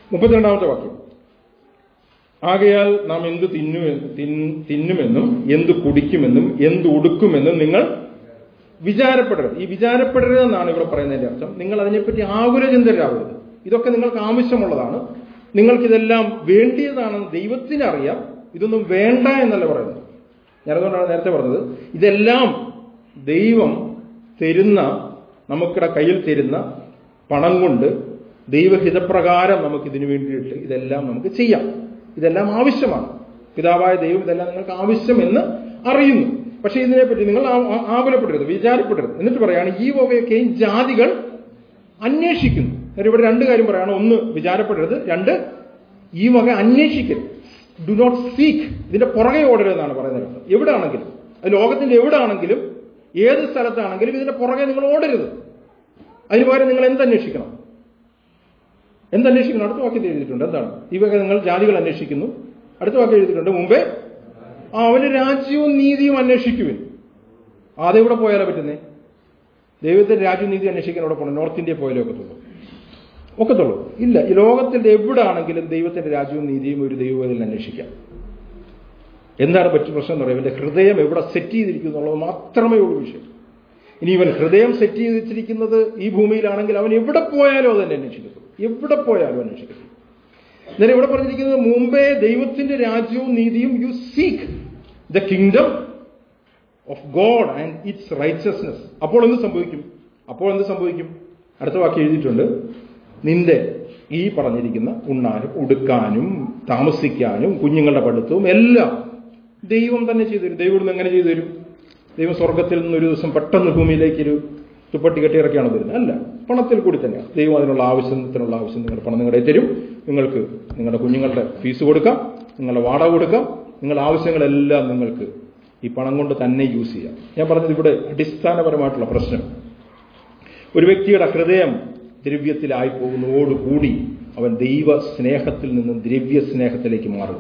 [SPEAKER 1] 32-ാമത്തെ വാക്യം. ആകയാൽ നാം എന്ത് തിന്നുമെന്നും എന്ത് കുടിക്കുമെന്നും എന്ത് ഉടുക്കുമെന്നും നിങ്ങൾ വിചാരപ്പെടരുത്. ഈ വിചാരപ്പെടരുത് എന്നാണ് ഇവിടെ പറയുന്നതിന്റെ അർത്ഥം. നിങ്ങൾ അതിനെപ്പറ്റി ആകുലചിന്തരാകരുത്. ഇതൊക്കെ നിങ്ങൾക്ക് ആവശ്യമുള്ളതാണ്, നിങ്ങൾക്കിതെല്ലാം വേണ്ടിയതാണെന്ന് ദൈവത്തിനറിയാം. ഇതൊന്നും വേണ്ട എന്നല്ല പറയുന്നത്. ഞാനതുകൊണ്ടാണ് നേരത്തെ പറഞ്ഞത്, ഇതെല്ലാം ദൈവം തരുന്ന, നമുക്കിടെ കയ്യിൽ തരുന്ന പണം കൊണ്ട് ദൈവഹിതപ്രകാരം നമുക്കിതിനു വേണ്ടിയിട്ട് ഇതെല്ലാം നമുക്ക് ചെയ്യാം. ഇതെല്ലാം ആവശ്യമാണ്. പിതാവായ ദൈവം ഇതെല്ലാം നിങ്ങൾക്ക് ആവശ്യമെന്ന് അറിയുന്നു. പക്ഷെ ഇതിനെപ്പറ്റി നിങ്ങൾ ആകുലപ്പെടരുത്, വിചാരപ്പെടരുത്. എന്നിട്ട് പറയാണ്, ഈ വകയൊക്കെയും ജാതികൾ അന്വേഷിക്കുന്നു. ഇവിടെ രണ്ട് കാര്യം പറയാണ്. ഒന്ന്, വിചാരപ്പെടരുത്. രണ്ട്, ഈ വക അന്വേഷിക്കരുത്. Do not seek. ഇതിന്റെ പുറകെ ഓടരുതെന്നാണ് പറയുന്നത്. എവിടെ ആണെങ്കിലും, അത് ലോകത്തിന്റെ എവിടെ ആണെങ്കിലും, ഏത് സ്ഥലത്താണെങ്കിലും ഇതിന്റെ പുറകെ നിങ്ങൾ ഓടരുത്. അതിന് പകരം നിങ്ങൾ എന്തന്വേഷിക്കണം? അടുത്ത വാക്യത്തിൽ എഴുതിയിട്ടുണ്ട്. എന്താണ്? ഈ വക നിങ്ങൾ ജാതികൾ അന്വേഷിക്കുന്നു. അടുത്ത വാക്യം എഴുതിയിട്ടുണ്ട്, മുമ്പേ അവന് രാജ്യവും നീതിയും അന്വേഷിക്കുവിൻ. അതെവിടെ പോയാലോ പറ്റുന്നേ? ദൈവത്തിന്റെ രാജ്യവും നീതി അന്വേഷിക്കാൻ അവിടെ പോകണം. നോർത്ത് ഇന്ത്യ പോയാലേ ഒക്കത്തുള്ളൂ? ഇല്ല. ഈ ലോകത്തിന്റെ എവിടെ ആണെങ്കിലും ദൈവത്തിന്റെ രാജ്യവും നീതിയും ഒരു ദൈവത്തിൽ അന്വേഷിക്കാം. എന്താണ് പ്രശ്നം എന്ന് പറയുന്നത്? ഇവന്റെ ഹൃദയം എവിടെ സെറ്റ് ചെയ്തിരിക്കുന്നു എന്നുള്ളത് മാത്രമേ ഉള്ളൂ വിഷയം. ഇനി ഇവൻ ഹൃദയം സെറ്റ് ചെയ്ത് വെച്ചിരിക്കുന്നത് ഈ ഭൂമിയിലാണെങ്കിൽ അവൻ എവിടെ പോയാലും അത് തന്നെ അന്വേഷിക്കത്തുള്ളൂ. എവിടെ പോയാലും അന്വേഷിക്കത്തുള്ളൂ. എന്നാൽ ഇവിടെ പറഞ്ഞിരിക്കുന്നത്, മുമ്പേ ദൈവത്തിന്റെ രാജ്യവും നീതിയും, you seek the kingdom of God and its righteousness. അപ്പോൾ എന്ത് സംഭവിക്കും? അടുത്ത വാക്യം എഴുതിയിട്ടുണ്ട്, നിന്റെ ഈ പറഞ്ഞിരിക്കുന്ന ഉണ്ണാനും ഉടുക്കാനും താമസിക്കാനും കുഞ്ഞുങ്ങളുടെ പഠിത്തവും എല്ലാം ദൈവം തന്നെ ചെയ്തു തരും. ദൈവം ഇവിടുന്ന് എങ്ങനെ ചെയ്തു തരും? ദൈവം സ്വർഗത്തിൽ നിന്നൊരു ദിവസം പെട്ടെന്ന് ഭൂമിയിലേക്കൊരു തുപ്പട്ടി കെട്ടിയിറക്കിയാണ് തരുന്നത്? അല്ല, പണത്തിൽ കൂടി തന്നെയാണ്. ദൈവം അതിനുള്ള ആവശ്യം നിങ്ങളുടെ പണം നിങ്ങളുടെ തരും. നിങ്ങൾക്ക് നിങ്ങളുടെ കുഞ്ഞുങ്ങളുടെ ഫീസ് കൊടുക്കാം, നിങ്ങളുടെ വാടക കൊടുക്കാം, നിങ്ങളുടെ ആവശ്യങ്ങളെല്ലാം നിങ്ങൾക്ക് ഈ പണം കൊണ്ട് തന്നെ യൂസ് ചെയ്യാം. ഞാൻ പറഞ്ഞത് ഇവിടെ അടിസ്ഥാനപരമായിട്ടുള്ള പ്രശ്നം, ഒരു വ്യക്തിയുടെ ഹൃദയം ദ്രവ്യത്തിലായി പോകുന്നതോടുകൂടി അവൻ ദൈവ സ്നേഹത്തിൽ നിന്നും ദ്രവ്യ സ്നേഹത്തിലേക്ക് മാറുക.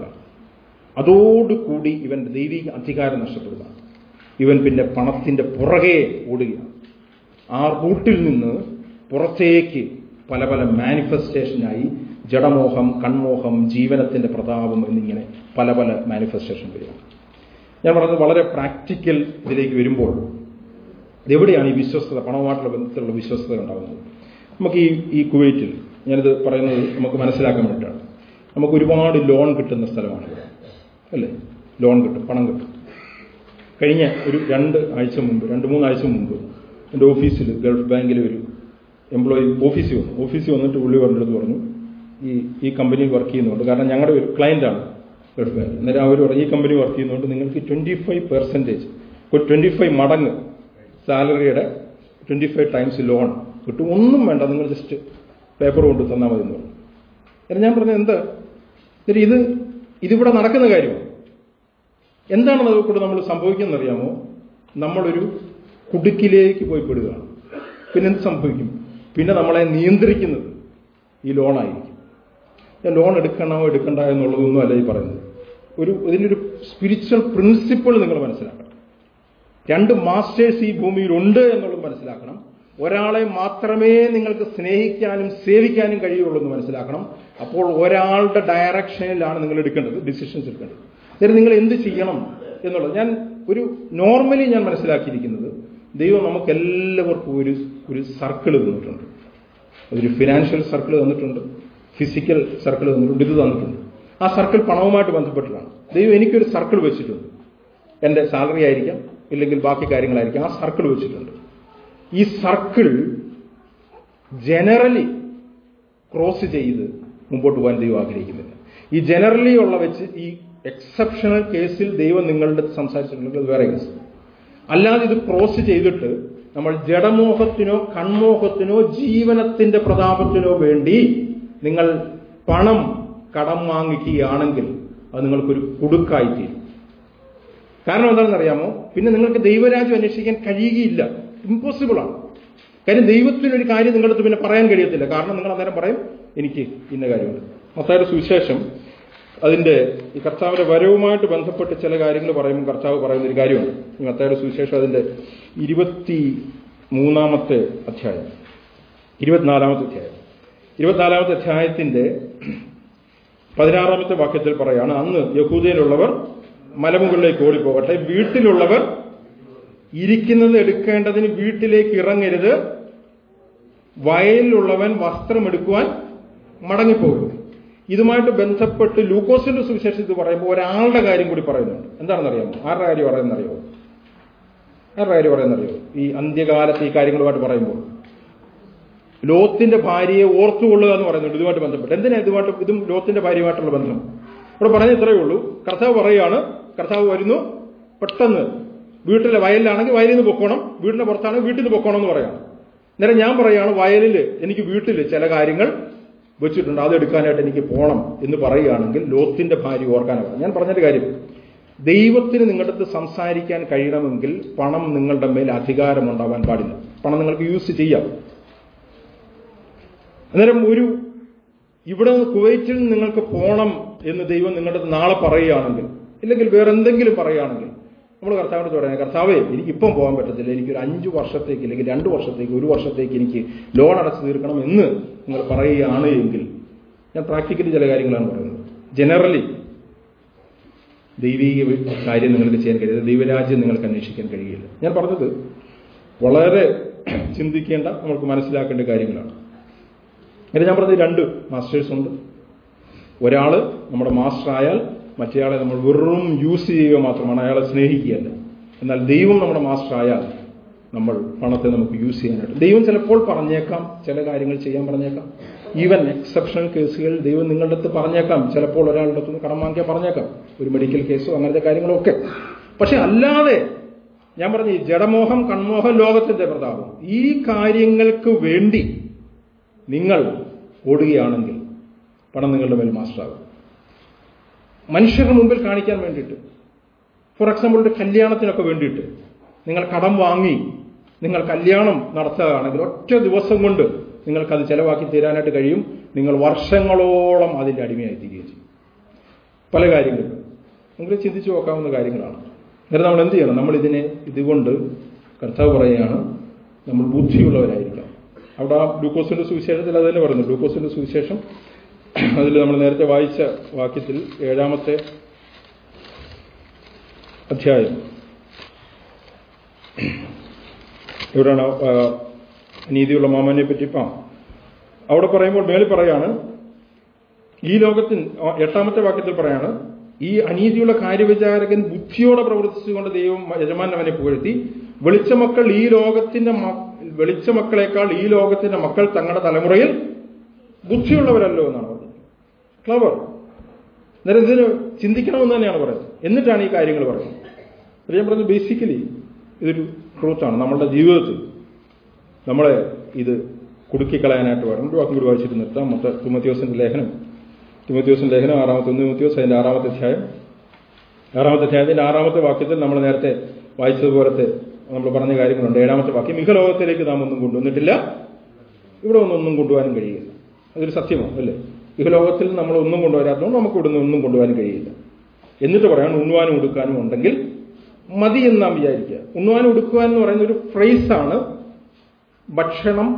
[SPEAKER 1] അതോടുകൂടി ഇവന്റെ ദൈവിക അധികാരം നഷ്ടപ്പെടുക. ഇവൻ പിന്നെ പണത്തിന്റെ പുറകെ ഓടുകയാണ്. ആ റൂട്ടിൽ നിന്ന് പുറത്തേക്ക് പല പല മാനിഫെസ്റ്റേഷനായി ജഡമോഹം, കൺമോഹം, ജീവനത്തിന്റെ പ്രതാപം എന്നിങ്ങനെ പല പല മാനിഫെസ്റ്റേഷൻ വരിക. ഞാൻ പറഞ്ഞത് വളരെ പ്രാക്ടിക്കൽ ഇതിലേക്ക് വരുമ്പോൾ എവിടെയാണ് ഈ വിശ്വസ്തത, പണവുമായിട്ടുള്ള ബന്ധത്തിലുള്ള വിശ്വസ്തത ഉണ്ടാകുന്നത്? നമുക്ക് ഈ കുവൈറ്റിൽ, ഞാനിത് പറയുന്നത് നമുക്ക് മനസ്സിലാക്കാൻ വേണ്ടിയിട്ടാണ്, നമുക്ക് ഒരുപാട് ലോൺ കിട്ടുന്ന സ്ഥലമാണ് ഇവിടെ, അല്ലേ? ലോൺ കിട്ടും, പണം കിട്ടും. കഴിഞ്ഞ ഒരു 2-3 ആഴ്ച മുമ്പ് എൻ്റെ ഓഫീസിൽ, ഗൾഫ് ബാങ്കിൽ ഒരു എംപ്ലോയി ഓഫീസിൽ വന്നിട്ട് പുള്ളി പറഞ്ഞെടുത്ത് പറഞ്ഞു, ഈ കമ്പനിയിൽ വർക്ക് ചെയ്യുന്നുണ്ട്, കാരണം ഞങ്ങളുടെ ഒരു ക്ലയൻ്റാണ് ഗൾഫ് ബാങ്ക്. അന്നേരം അവർ പറഞ്ഞു, ഈ കമ്പനി വർക്ക് ചെയ്യുന്നതുകൊണ്ട് നിങ്ങൾക്ക് 25%, 25 മടങ്ങ് സാലറിയുടെ 25 ടൈംസ് ലോൺ കിട്ടും. ഒന്നും വേണ്ട, നിങ്ങൾ ജസ്റ്റ് പേപ്പർ കൊണ്ട് തന്നാൽ മതി എന്ന് പറഞ്ഞു. അന്നേരം ഞാൻ പറഞ്ഞു, എന്താ ഇതിവിടെ നടക്കുന്ന കാര്യമാണ്. എന്താണെന്ന് അതുകൊണ്ട് നമ്മൾ സംഭവിക്കുന്നറിയാമോ? നമ്മളൊരു കുടുക്കിലേക്ക് പോയി പെടുകയാണ്. പിന്നെ എന്ത് സംഭവിക്കും? പിന്നെ നമ്മളെ നിയന്ത്രിക്കുന്നത് ഈ ലോണായിരിക്കും. ഞാൻ ലോൺ എടുക്കണോ എടുക്കണ്ട എന്നുള്ളതൊന്നും അല്ല ഈ പറയുന്നത്. ഇതിനൊരു സ്പിരിച്വൽ പ്രിൻസിപ്പിൾ നിങ്ങൾ മനസ്സിലാക്കണം. 2 മാസ്റ്റേഴ്സ് ഈ ഭൂമിയിലുണ്ട് എന്നുള്ളത് മനസ്സിലാക്കണം. ഒരാളെ മാത്രമേ നിങ്ങൾക്ക് സ്നേഹിക്കാനും സേവിക്കാനും കഴിയുള്ളൂ എന്ന് മനസ്സിലാക്കണം. അപ്പോൾ ഒരാളുടെ ഡയറക്ഷനിലാണ് നിങ്ങൾ എടുക്കേണ്ടത്, ഡിസിഷൻസ് എടുക്കേണ്ടത്. അതായത് നിങ്ങൾ എന്ത് ചെയ്യണം എന്നുള്ളത് നോർമലി ഞാൻ മനസ്സിലാക്കിയിരിക്കുന്നത്, ദൈവം നമുക്കെല്ലാവർക്കും ഒരു സർക്കിൾ തന്നിട്ടുണ്ട്. അതൊരു ഫിനാൻഷ്യൽ സർക്കിൾ തന്നിട്ടുണ്ട്, ഫിസിക്കൽ സർക്കിൾ തന്നിട്ടുണ്ട്, ഇത് തന്നിട്ടുണ്ട്. ആ സർക്കിൾ പണവുമായിട്ട് ബന്ധപ്പെട്ടിട്ടാണ്. ദൈവം എനിക്കൊരു സർക്കിൾ വെച്ചിട്ടുണ്ട്. എൻ്റെ സാലറി ആയിരിക്കാം, ഇല്ലെങ്കിൽ ബാക്കി കാര്യങ്ങളായിരിക്കാം. ആ സർക്കിൾ വെച്ചിട്ടുണ്ട്. ഈ സർക്കിൾ ജനറലി ക്രോസ് ചെയ്ത് മുമ്പോട്ട് പോകാൻ ദൈവം ആഗ്രഹിക്കുന്നില്ല. ഈ ജനറലി ഉള്ള വെച്ച് ഈ എക്സെപ്ഷണൽ കേസിൽ ദൈവം നിങ്ങളുടെ സംസാരിച്ചിട്ടുണ്ടെങ്കിൽ അത് വേറെ കേസ്. അല്ലാതെ ഇത് ക്രോസ് ചെയ്തിട്ട് നമ്മൾ ജഡമോഹത്തിനോ കൺമോഹത്തിനോ ജീവനത്തിന്റെ പ്രതാപത്തിനോ വേണ്ടി നിങ്ങൾ പണം കടം വാങ്ങിക്കുകയാണെങ്കിൽ അത് നിങ്ങൾക്കൊരു കുടുക്കായിത്തീരും. കാരണം എന്താണെന്നറിയാമോ? പിന്നെ നിങ്ങൾക്ക് ദൈവരാജ്യം അന്വേഷിക്കാൻ കഴിയുകയില്ല. ഇമ്പോസിബിളാണ്. കാര്യം ദൈവത്തിനൊരു കാര്യം നിങ്ങളുടെ അടുത്ത് പിന്നെ പറയാൻ കഴിയത്തില്ല. കാരണം നിങ്ങൾ അന്നേരം പറയും, എനിക്ക് ഇന്ന കാര്യമുണ്ട്. മത്തായിയുടെ സുവിശേഷം അതിന്റെ ഈ കർത്താവിന്റെ വരവുമായിട്ട് ബന്ധപ്പെട്ട് ചില കാര്യങ്ങൾ പറയുമ്പോൾ കർത്താവ് പറയുന്നൊരു കാര്യമാണ്. ഈ മത്തായിയുടെ സുവിശേഷം അതിന്റെ 24-ാമത്തെ അധ്യായം 24-ാമത്തെ അധ്യായത്തിന്റെ 16-ാമത്തെ വാക്യത്തിൽ പറയാണ്, അന്ന് യഹൂദയിലുള്ളവർ മലമുകളിലേക്ക് ഓടിപ്പോകട്ടെ, വീട്ടിലുള്ളവർ ഇരിക്കുന്നത് എടുക്കേണ്ടതിന് വീട്ടിലേക്ക് ഇറങ്ങരുത്, വയലിലുള്ളവൻ വസ്ത്രമെടുക്കുവാൻ മടങ്ങിപ്പോകും. ഇതുമായിട്ട് ബന്ധപ്പെട്ട് ലൂക്കോസിന്റെ സുവിശേഷത്തിൽ പറയുമ്പോൾ ഒരാളുടെ കാര്യം കൂടി പറയുന്നുണ്ട്. എന്താണെന്നറിയാമോ? ആരുടെ കാര്യം പറയുന്നറിയോ? ഈ അന്ത്യകാലത്ത് ഈ കാര്യങ്ങളുമായിട്ട് പറയുമ്പോൾ ലോത്തിന്റെ ഭാര്യയെ ഓർത്തുകൊള്ളുക എന്ന് പറയുന്നുണ്ട് ഇതുമായിട്ട് ബന്ധപ്പെട്ട്. എന്തിനാ ഇതും ലോത്തിന്റെ ഭാര്യയുമായിട്ടുള്ള ബന്ധം? ഇവിടെ പറഞ്ഞ ഇത്രയേ ഉള്ളൂ. കർത്താവ് പറയാണ്, കർത്താവ് വരുന്നു, പെട്ടെന്ന് വീട്ടിലെ വയലിലാണെങ്കിൽ വയലിൽ നിന്ന് പൊക്കോണം, വീടിന്റെ പുറത്താണെങ്കിൽ വീട്ടിൽ നിന്ന് പൊക്കോണം എന്ന് പറയാണ്. നേരം ഞാൻ പറയുകയാണ്, വയലിൽ എനിക്ക് വീട്ടിൽ ചില കാര്യങ്ങൾ വെച്ചിട്ടുണ്ട്, അതെടുക്കാനായിട്ട് എനിക്ക് പോകണം എന്ന് പറയുകയാണെങ്കിൽ ലോത്തിന്റെ ഭാര്യ ഓർക്കാനാണ്. ഞാൻ പറഞ്ഞൊരു കാര്യം, ദൈവത്തിന് നിങ്ങളുടെ അടുത്ത് സംസാരിക്കാൻ കഴിയണമെങ്കിൽ പണം നിങ്ങളുടെ മേൽ അധികാരമുണ്ടാവാൻ പാടില്ല. പണം നിങ്ങൾക്ക് യൂസ് ചെയ്യാം. അന്നേരം ഇവിടെ നിന്ന് കുവൈറ്റിൽ നിങ്ങൾക്ക് പോകണം എന്ന് ദൈവം നിങ്ങളുടെ അടുത്ത് നാളെ പറയുകയാണെങ്കിൽ, ഇല്ലെങ്കിൽ വേറെ എന്തെങ്കിലും പറയുകയാണെങ്കിൽ, നമ്മൾ കർത്താവിനോട് പറയാം, കർത്താവേ എനിക്ക് ഇപ്പം പോകാൻ പറ്റത്തില്ല, എനിക്കൊരു 5 വർഷത്തേക്ക് അല്ലെങ്കിൽ 2 വർഷത്തേക്ക് 1 വർഷത്തേക്ക് എനിക്ക് ലോൺ അടച്ചു തീർക്കണം എന്ന് നിങ്ങൾ പറയുകയാണ് എങ്കിൽ, ഞാൻ പ്രാക്ടിക്കലി ചില കാര്യങ്ങളാണ് പറയുന്നത്. ജനറലി ദൈവീക കാര്യം നിങ്ങൾക്ക് ചെയ്യാൻ കഴിയില്ല, ദൈവരാജ്യം നിങ്ങൾക്ക് അന്വേഷിക്കാൻ കഴിയില്ല. ഞാൻ പറഞ്ഞത് വളരെ ചിന്തിക്കേണ്ട, നമുക്ക് മനസ്സിലാക്കേണ്ട കാര്യങ്ങളാണ്. ഞാൻ പറഞ്ഞത് 2 മാസ്റ്റേഴ്സ് ഉണ്ട്. ഒരാള് നമ്മുടെ മാസ്റ്റർ ആയാൽ മറ്റേയാളെ നമ്മൾ വെറും യൂസ് ചെയ്യുക മാത്രമാണ്, അയാളെ സ്നേഹിക്കുകയല്ല. എന്നാൽ ദൈവം നമ്മുടെ മാസ്റ്റർ ആയാൽ നമ്മൾ പണത്തെ നമുക്ക് യൂസ് ചെയ്യാനായിട്ട്, ദൈവം ചിലപ്പോൾ പറഞ്ഞേക്കാം, ചില കാര്യങ്ങൾ ചെയ്യാൻ പറഞ്ഞേക്കാം. ഈവൻ എക്സെപ്ഷണൽ കേസുകൾ ദൈവം നിങ്ങളുടെ അടുത്ത് പറഞ്ഞേക്കാം. ചിലപ്പോൾ ഒരാളുടെ അടുത്ത് കടം വാങ്ങിക്കാൻ പറഞ്ഞേക്കാം, ഒരു മെഡിക്കൽ കേസോ അങ്ങനത്തെ കാര്യങ്ങളൊക്കെ. പക്ഷെ അല്ലാതെ ഞാൻ പറഞ്ഞ ഈ ജഡമോഹം, കൺമോഹം, ലോകത്തിന്റെ പ്രതാപം, ഈ കാര്യങ്ങൾക്ക് വേണ്ടി നിങ്ങൾ ഓടുകയാണെങ്കിൽ പണം നിങ്ങളുടെ മേൽ മാസ്റ്ററാകും. മനുഷ്യരുടെ മുമ്പിൽ കാണിക്കാൻ വേണ്ടിയിട്ട്, ഫോർ എക്സാമ്പിൾ ഒരു കല്യാണത്തിനൊക്കെ വേണ്ടിയിട്ട് നിങ്ങൾ കടം വാങ്ങി നിങ്ങൾ കല്യാണം നടത്തുകയാണെങ്കിൽ ഒറ്റ ദിവസം കൊണ്ട് നിങ്ങൾക്കത് ചെലവാക്കി തീരാനായിട്ട് കഴിയും. നിങ്ങൾ വർഷങ്ങളോളം അതിൻ്റെ അടിമയായി തീരുകയും ചെയ്യും. പല കാര്യങ്ങളും നിങ്ങൾ ചിന്തിച്ചു നോക്കാവുന്ന കാര്യങ്ങളാണ്. അന്നേരം നമ്മൾ എന്ത് ചെയ്യണം? നമ്മളിതിനെ ഇതുകൊണ്ട് കർത്താവ് പറയുകയാണ്, നമ്മൾ ബുദ്ധിയുള്ളവരായിരിക്കാം. അവിടെ ലൂക്കോസിന്റെ സുവിശേഷത്തിൽ അത് തന്നെ പറയുന്നു. ലൂക്കോസിന്റെ സുവിശേഷം അതിൽ നമ്മൾ നേരത്തെ വായിച്ച വാക്യത്തിൽ 7-ാമത്തെ അധ്യായം, ഇവിടെയാണ് നീതിയുള്ള മാമനെ പറ്റി അവിടെ പറയുമ്പോൾ മേളിൽ പറയാണ്, ഈ ലോകത്തിൽ 8-ാമത്തെ വാക്യത്തിൽ പറയാണ്, ഈ അനീതിയുള്ള കാര്യവിചാരകൻ ബുദ്ധിയോടെ പ്രവർത്തിച്ചുകൊണ്ട് ദൈവം യജമാൻ അവനെ പുകഴ്ത്തി, വെളിച്ചമക്കളെക്കാൾ ഈ ലോകത്തിന്റെ മക്കൾ തങ്ങളുടെ തലമുറയിൽ ബുദ്ധിയുള്ളവരല്ലോ എന്നാണ് പറഞ്ഞത്. ക്ലവർ. അന്നേരം ഇതിന് ചിന്തിക്കണമെന്ന് തന്നെയാണ് പറയുന്നത്. എന്നിട്ടാണ് ഈ കാര്യങ്ങൾ പറയുന്നത്. ഞാൻ പറഞ്ഞത് ബേസിക്കലി ഇതൊരു ട്രൂത്താണ്. നമ്മളുടെ ജീവിതത്തിൽ നമ്മളെ ഇത് കുടുക്കിക്കളയാനായിട്ട് വരണം. ഒരു വാക്കും കൂടി വായിച്ചിട്ട് നിർത്താം. തിമോത്തിയോസിന്റെ ലേഖനം 6-ാമത്തെ തിമോത്തിയോസ് അതിന്റെ 6-ാമത്തെ അധ്യായം, 6-ാമത്തെ അധ്യായത്തിന്റെ 6-ാമത്തെ വാക്യത്തിൽ നമ്മൾ നേരത്തെ വായിച്ചതുപോലത്തെ നമ്മൾ പറഞ്ഞ കാര്യങ്ങളുണ്ട്. 7-ാമത്തെ വാക്യം, ഇഹലോകത്തിലേക്ക് നാം ഒന്നും കൊണ്ടുവന്നിട്ടില്ല, ഇവിടെ ഒന്നും കൊണ്ടുപോകാനും കഴിയില്ല. അതൊരു സത്യമാണ്, അല്ലേ? ഇഹലോകത്തിൽ നമ്മൾ ഒന്നും കൊണ്ടുവരാത്തതുകൊണ്ട് നമുക്ക് ഇവിടുന്ന് ഒന്നും കൊണ്ടുപോകാനും കഴിയില്ല. എന്നിട്ട് പറയാൻ, ഉണ്ണുവാനും ഉടുക്കാനും ഉണ്ടെങ്കിൽ മതി എന്ന് നാം വിചാരിക്കുക. ഉണ്ണുവാനും ഉടുക്കുവാൻ എന്ന് പറയുന്ന ഒരു ഫ്രേസാണ്. ഭക്ഷണം,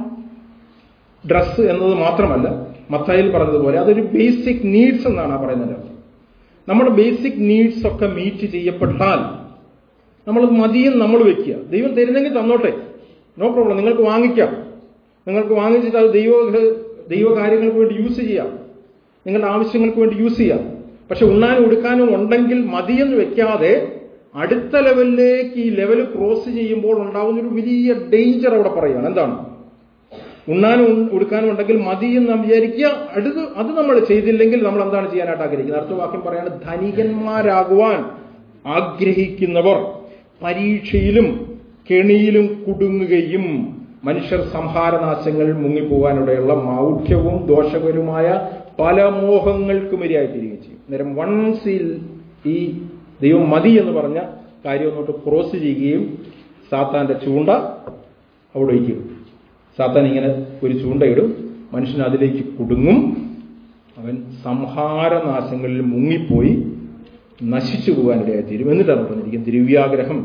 [SPEAKER 1] ഡ്രസ്സ് എന്നത് മാത്രമല്ല, മത്തായിൽ പറഞ്ഞതുപോലെ അതൊരു ബേസിക് നീഡ്സ് എന്നാണ് ആ പറയുന്നത്. നമ്മുടെ ബേസിക് നീഡ്സ് ഒക്കെ മീറ്റ് ചെയ്യപ്പെട്ടാൽ നമ്മൾ മതിയും നമ്മൾ വെക്കുക. ദൈവം തരുന്നെങ്കിൽ തന്നോട്ടെ, നോ പ്രോബ്ലം. നിങ്ങൾക്ക് വാങ്ങിക്കാം, നിങ്ങൾക്ക് വാങ്ങിച്ചിട്ട് അത് ദൈവകാര്യങ്ങൾക്ക് വേണ്ടി യൂസ് ചെയ്യാം, നിങ്ങളുടെ ആവശ്യങ്ങൾക്ക് വേണ്ടി യൂസ് ചെയ്യാം. പക്ഷെ ഉണ്ണാനും ഉടുക്കാനും ഉണ്ടെങ്കിൽ മതിയെന്ന് വെക്കാതെ അടുത്ത ലെവലിലേക്ക് ഈ ലെവൽ ക്രോസ് ചെയ്യുമ്പോൾ ഉണ്ടാകുന്നൊരു വലിയ ഡേഞ്ചർ അവിടെ പറയുകയാണ്. എന്താണ്? ഉണ്ണാനും ഉടുക്കാനും ഉണ്ടെങ്കിൽ മതി എന്ന് നാം വിചാരിക്കുക. അത് നമ്മൾ ചെയ്തില്ലെങ്കിൽ നമ്മൾ എന്താണ് ചെയ്യാനായിട്ട് ആഗ്രഹിക്കുന്നത്? അടുത്ത വാക്യം പറയാണ്, ധനികന്മാരാകുവാൻ ആഗ്രഹിക്കുന്നവർ പരീക്ഷയിലും കെണിയിലും കുടുങ്ങുകയും മനുഷ്യർ സംഹാരനാശങ്ങളിൽ മുങ്ങിപ്പോകാനിടയുള്ള മൗഢ്യവും ദോഷകരവുമായ പല മോഹങ്ങൾക്കും ഇരയായിത്തീരുകയും ചെയ്യും. അന്നേരം വൺസിൽ ഈ ദൈവം മതി എന്ന് പറഞ്ഞ കാര്യം ഒന്നോട്ട് ക്രോസ് ചെയ്യുകയും സാത്താന്റെ ചൂണ്ട അവിടെ വയ്ക്കും. സാത്താൻ ഇങ്ങനെ ഒരു ചൂണ്ടയിടും, മനുഷ്യൻ അതിലേക്ക് കുടുങ്ങും, അവൻ സംഹാരനാശങ്ങളിൽ മുങ്ങിപ്പോയി നശിച്ചു പോകാനിടയായിത്തീരും. എന്നിട്ടാണ് പറഞ്ഞിരിക്കുന്നത്, ദ്രവ്യാഗ്രഹം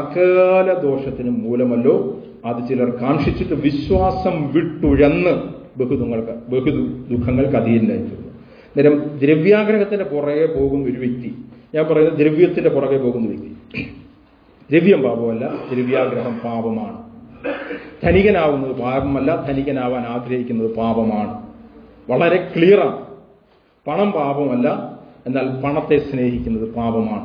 [SPEAKER 1] സകല ദോഷത്തിനും മൂലമല്ലോ, അത് ചിലർ കാക്ഷിച്ചിട്ട് വിശ്വാസം വിട്ടുഴന്ന് ദുഃഖങ്ങൾക്ക് അധീനനായിത്തീർന്നു. നേരം ദ്രവ്യാഗ്രഹത്തിന്റെ പുറകെ പോകുന്ന ഒരു വ്യക്തി, ഞാൻ പറയുന്നത് ദ്രവ്യത്തിന്റെ പുറകെ പോകുന്ന വ്യക്തി, ദ്രവ്യം പാപമല്ല, ദ്രവ്യാഗ്രഹം പാപമാണ്. ധനികനാവുന്നത് പാപമല്ല, ധനികനാവാൻ ആഗ്രഹിക്കുന്നത് പാപമാണ്. വളരെ ക്ലിയറാണ്. പണം പാപമല്ല, എന്നാൽ പണത്തെ സ്നേഹിക്കുന്നത് പാപമാണ്.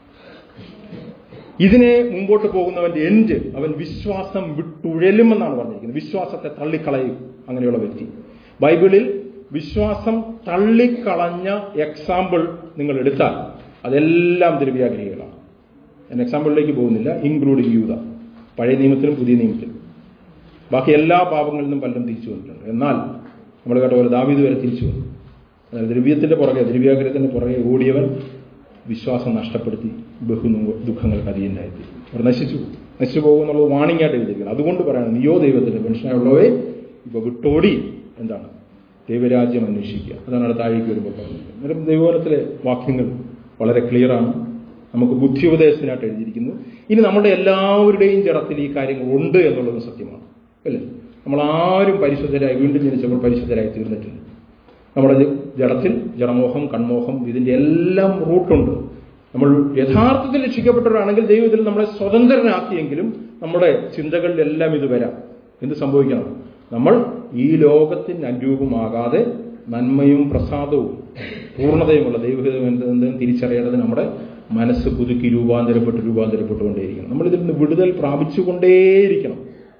[SPEAKER 1] ഇതിനെ മുമ്പോട്ട് പോകുന്നവന്റെ എൻഡ്, അവൻ വിശ്വാസം വിട്ടുഴലുമെന്നാണ് പറഞ്ഞിരിക്കുന്നത്. വിശ്വാസത്തെ തള്ളിക്കളയും അങ്ങനെയുള്ള വ്യക്തി. ബൈബിളിൽ വിശ്വാസം തള്ളിക്കളഞ്ഞ എക്സാമ്പിൾ നിങ്ങൾ എടുത്താൽ അതെല്ലാം ദ്രവ്യാഗ്രഹികളാണ്. ഞാൻ എക്സാമ്പിളിലേക്ക് പോകുന്നില്ല, ഇൻക്ലൂഡിങ് യൂദ, പഴയ നിയമത്തിലും പുതിയ നിയമത്തിലും. ബാക്കി എല്ലാ പാപങ്ങളിൽ നിന്നും പലരും തിരിച്ചു വന്നിട്ടുണ്ട്. എന്നാൽ നമ്മൾ കേട്ട പോലെ ദാവീദ് വരെ തിരിച്ചു വന്നു. എന്നാൽ ദ്രവ്യാഗ്രഹത്തിന്റെ പുറകെ ഓടിയവൻ വിശ്വാസം നഷ്ടപ്പെടുത്തി ദുഃഖങ്ങൾക്ക് അധീനനായി. അവർ നശിച്ചു പോകുമെന്നുള്ളത് വാണിംഗ് ആയിട്ട് എഴുതിയിരിക്കണം. അതുകൊണ്ട് പറയണം, നീയോ ദൈവത്തിന്റെ മനുഷ്യനായുള്ളവേ ഇപ്പൊ വിട്ടോടി എന്താണ് ദൈവരാജ്യം അന്വേഷിക്കുക. അതാണ് അടുത്ത താഴേക്ക് വരുമ്പോൾ പറഞ്ഞത്. അന്നേരം ദൈവവചനത്തിലെ വാക്യങ്ങൾ വളരെ ക്ലിയറാണ്. നമുക്ക് ബുദ്ധിയുപദേശത്തിനായിട്ട് എഴുതിയിരിക്കുന്നു. ഇനി നമ്മുടെ എല്ലാവരുടെയും ജഡത്തിൽ ഈ കാര്യങ്ങൾ ഉണ്ട് എന്നുള്ളത് സത്യമാണ്, അല്ലേ? നമ്മളാരും പരിശുദ്ധരായി വീണ്ടും ജനിച്ചപ്പോൾ പരിശുദ്ധരായി തീർന്നിട്ടില്ല. നമ്മുടെ ജഡത്തിൽ ജഡമോഹം, കൺമോഹം, ഇതിന്റെ എല്ലാം റൂട്ടുണ്ട്. നമ്മൾ യഥാർത്ഥത്തിൽ രക്ഷിക്കപ്പെട്ടവരാണെങ്കിൽ ദൈവം ഇതിൽ നമ്മളെ സ്വതന്ത്രനാക്കിയെങ്കിലും നമ്മുടെ ചിന്തകളിലെല്ലാം ഇത് വരാം. എന്ത് സംഭവിക്കണം? നമ്മൾ ഈ ലോകത്തിന് അനുരൂപമാകാതെ നന്മയും പ്രസാദവും പൂർണ്ണതയുമുള്ള ദൈവഹിതം തിരിച്ചറിയേണ്ടത് നമ്മുടെ മനസ്സ് പുതുക്കി രൂപാന്തരപ്പെട്ടുകൊണ്ടേയിരിക്കണം. നമ്മൾ ഇതിൽ നിന്ന് വിടുതൽ പ്രാപിച്ചുകൊണ്ടേയിരിക്കണം.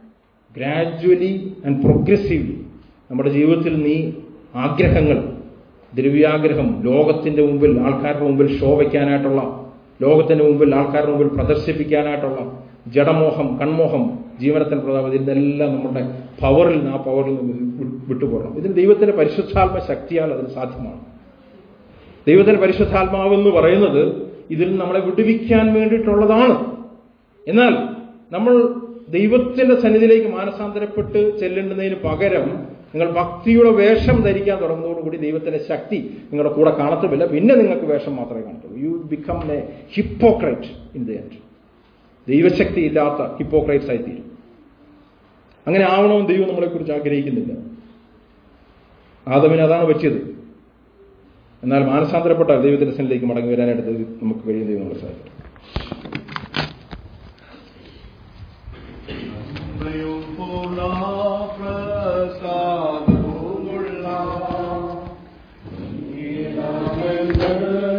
[SPEAKER 1] ഗ്രാജുവലി ആൻഡ് പ്രോഗ്രസീവ്ലി നമ്മുടെ ജീവിതത്തിൽ നീ ആഗ്രഹങ്ങൾ, ദ്രവ്യാഗ്രഹം, ലോകത്തിന്റെ മുമ്പിൽ ആൾക്കാരുടെ മുമ്പിൽ ഷോ വയ്ക്കാനായിട്ടുള്ള, ലോകത്തിന്റെ മുമ്പിൽ ആൾക്കാരുടെ മുമ്പിൽ പ്രദർശിപ്പിക്കാനായിട്ടുള്ള ജഡമോഹം, കൺമോഹം, ജീവനത്തിന് പ്രതാപം, ഇതിനെല്ലാം നമ്മുടെ ആ പവറിൽ നിന്ന് വിട്ടുപോകണം. ഇതിന് ദൈവത്തിന്റെ പരിശുദ്ധാത്മ ശക്തിയാൽ അതിന് സാധ്യമാണ്. ദൈവത്തിന്റെ പരിശുദ്ധാത്മാവെന്ന് പറയുന്നത് ഇതിൽ നമ്മളെ വിടുവിക്കാൻ വേണ്ടിയിട്ടുള്ളതാണ്. എന്നാൽ നമ്മൾ ദൈവത്തിന്റെ സന്നിധിയിലേക്ക് മാനസാന്തരപ്പെട്ട് ചെല്ലേണ്ടുന്നതിന് പകരം നിങ്ങൾ ഭക്തിയുടെ വേഷം ധരിക്കാൻ തുടങ്ങുന്നതോടുകൂടി ദൈവത്തിന്റെ ശക്തി നിങ്ങളുടെ കൂടെ കാണത്തുമില്ല. പിന്നെ നിങ്ങൾക്ക് വേഷം മാത്രമേ കാണത്തുള്ളൂ. You become a hypocrite in the end. ദൈവശക്തി ഇല്ലാത്ത ഹിപ്പോക്രൈറ്റ്സ് ആയിത്തീരും. അങ്ങനെ ആവണമെന്ന് ദൈവം നമ്മളെക്കുറിച്ച് ആഗ്രഹിക്കുന്നില്ല. ആദമിന് അതാണ് പറ്റിയത്. എന്നാൽ മാനസാന്തരപ്പെട്ടാൽ ദൈവത്തിന്റെ സന്നിധിയിലേക്ക് മടങ്ങി വരാനായിട്ട് നമുക്ക് കഴിയും. ദൈവം നമ്മളെ സഹായിക്കും.
[SPEAKER 2] പ്രസാദമുള്ള